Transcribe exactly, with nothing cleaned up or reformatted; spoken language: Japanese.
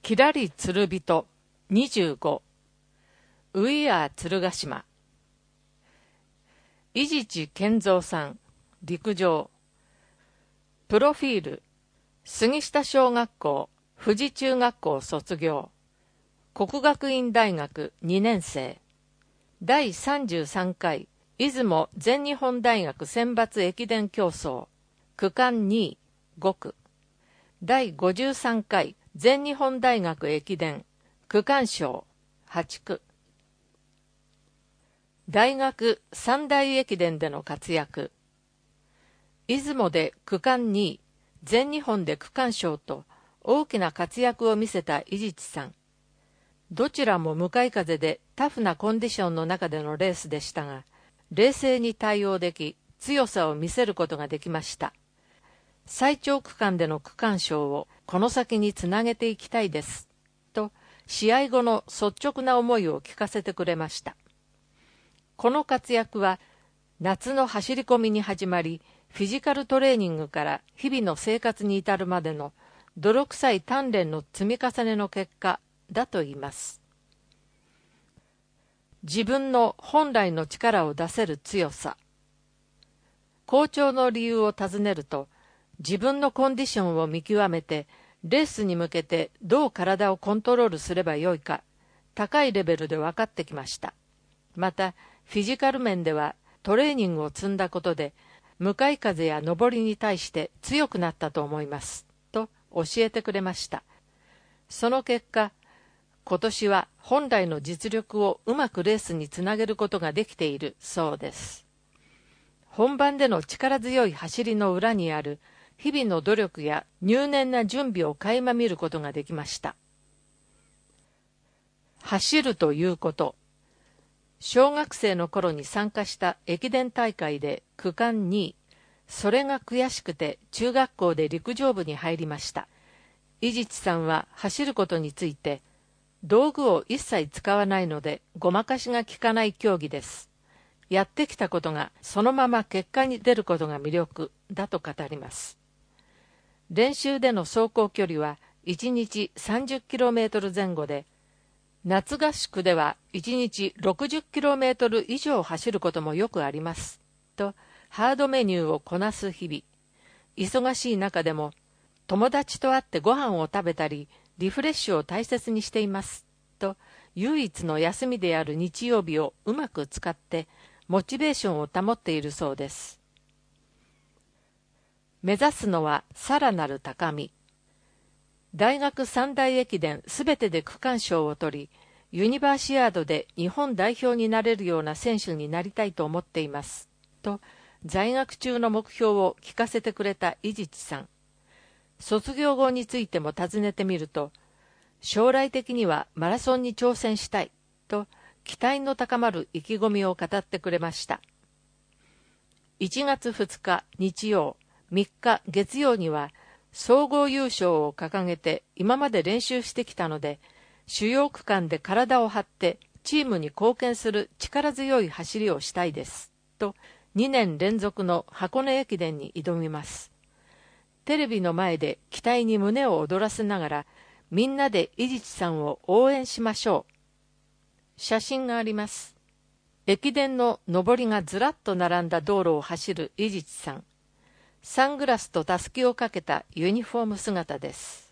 きらり鶴人にじゅうごウィアー鶴ヶ島伊地知健三さん陸上プロフィール杉下小学校富士中学校卒業國學院大学にねん生だいさんじゅうさんかい出雲全日本大学選抜駅伝競争区間にいごくだいごじゅうさんかい全日本大学駅伝区間賞はちく大学三大駅伝での活躍出雲で区間にい全日本で区間賞と大きな活躍を見せた伊地知さんどちらも向かい風でタフなコンディションの中でのレースでしたが冷静に対応でき強さを見せることができました最長区間での区間賞をこの先につなげていきたいですと試合後の率直な思いを聞かせてくれましたこの活躍は夏の走り込みに始まりフィジカルトレーニングから日々の生活に至るまでの泥臭い鍛錬の積み重ねの結果だと言います自分の本来の力を出せる強さ好調の理由を尋ねると自分のコンディションを見極めてレースに向けてどう体をコントロールすればよいか高いレベルで分かってきましたまたフィジカル面ではトレーニングを積んだことで向かい風や上りに対して強くなったと思いますと教えてくれましたその結果今年は本来の実力をうまくレースにつなげることができているそうです本番での力強い走りの裏にある日々の努力や入念な準備を垣間見ることができました走るということ小学生の頃に参加した駅伝大会で区間にいそれが悔しくて中学校で陸上部に入りました伊地知さんは走ることについて道具を一切使わないのでごまかしが効かない競技ですやってきたことがそのまま結果に出ることが魅力だと語ります練習での走行距離はいちにち さんじゅっキロメートル 前後で夏合宿ではいちにち ろくじゅっキロメートル 以上走ることもよくありますとハードメニューをこなす日々忙しい中でも友達と会ってご飯を食べたりリフレッシュを大切にしていますと唯一の休みである日曜日をうまく使ってモチベーションを保っているそうです目指すのはさらなる高み大学三大駅伝すべてで区間賞を取りユニバーシアードで日本代表になれるような選手になりたいと思っていますと在学中の目標を聞かせてくれた伊地知さん卒業後についても尋ねてみると将来的にはマラソンに挑戦したいと期待の高まる意気込みを語ってくれましたいちがつふつか日曜みっか月曜には総合優勝を掲げて今まで練習してきたので主要区間で体を張ってチームに貢献する力強い走りをしたいですとにねん連続の箱根駅伝に挑みますテレビの前で期待に胸を躍らせながらみんなで伊地知さんを応援しましょう写真があります駅伝の上りがずらっと並んだ道路を走る伊地知さんサングラスとたすきをかけたユニフォーム姿です